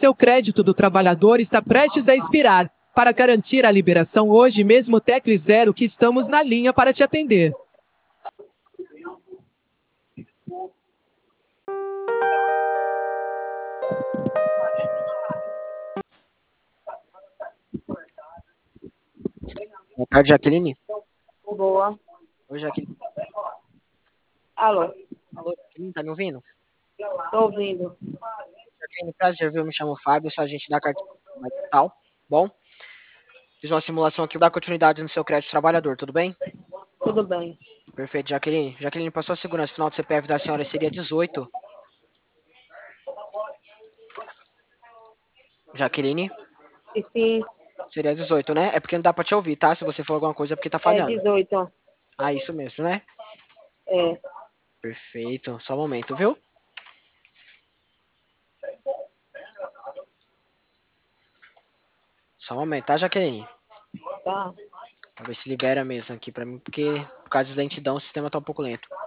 Seu crédito do trabalhador está prestes a expirar. Para garantir a liberação hoje mesmo, tecle 0 que estamos na linha para te atender. Boa tarde, Jaqueline. Boa. Oi, Jaqueline. Alô, Alô, Jaqueline, tá me ouvindo? tô ouvindo. Jaqueline, prazer, viu? Eu me chamo Fábio, sou agente da carteira tal. Bom, fiz uma simulação aqui, vou dar continuidade no seu crédito trabalhador, tudo bem? Tudo bem. Perfeito, Jaqueline. Jaqueline, passou a segurança, final do CPF da senhora seria 18. Jaqueline, E sim, seria 18, né? É porque não dá pra te ouvir, tá? Se você for alguma coisa é porque tá é falhando. 18. Ah, isso mesmo, né? É, Perfeito, só um momento, viu? Só um momento, tá, Jaqueline? tá. Pra ver se libera mesmo aqui pra mim, porque por causa de lentidão o sistema tá um pouco lento.